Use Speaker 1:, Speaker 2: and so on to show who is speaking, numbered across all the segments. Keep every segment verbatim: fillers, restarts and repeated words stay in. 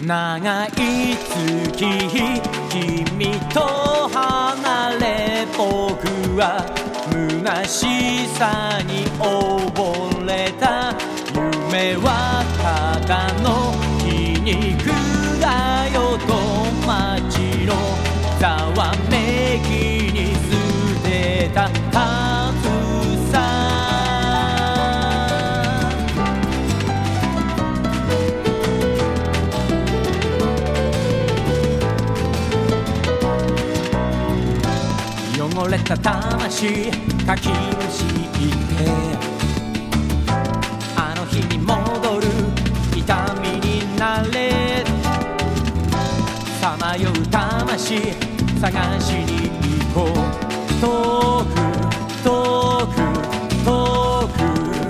Speaker 1: 長い月日君と離れ僕は虚しさに溺れた夢はただの皮肉だよと街のざわめきに捨てたはずさ汚れた魂かきむしってあの日に戻る痛みになれさまよう魂探しに行こう遠く遠く遠く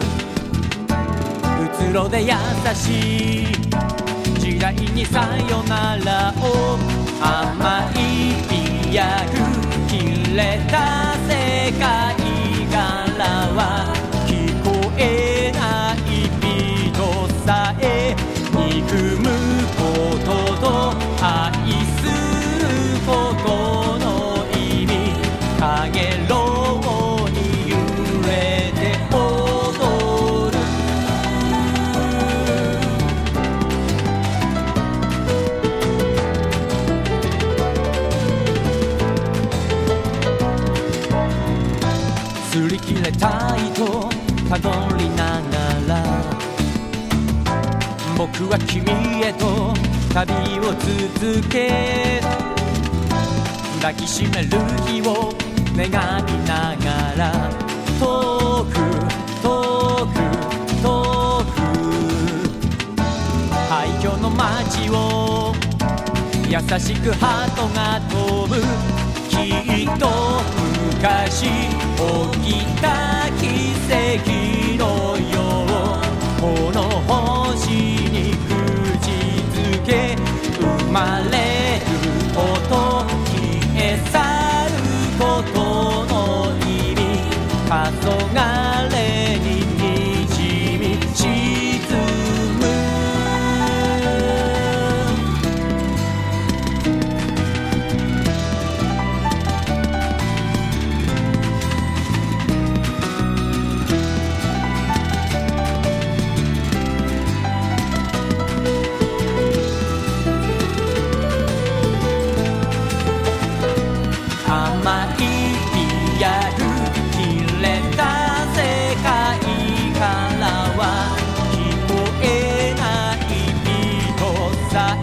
Speaker 1: うつろで優しい時代にさよならを甘い美薬切れた世界からは聞こえない美とさえ憎むことと愛することの意味かげろうに揺れて踊る擦り切れた糸たどりながら僕は君へと旅を続け抱きしめる日を願いながら遠く遠く遠く廃墟の街を優しく鳩が飛ぶきっと昔起きた奇跡のようこの星に口づけ生まれること消え去ることの意味黄昏ににじみ沈む甘い美薬切れた世界からは聞こえない美とさ